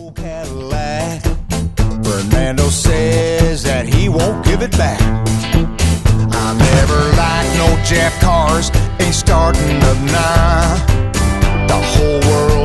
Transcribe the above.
old Cadillac. Fernando says that he won't give it back. I never liked no Jeff cars, ain't starting up now. The whole world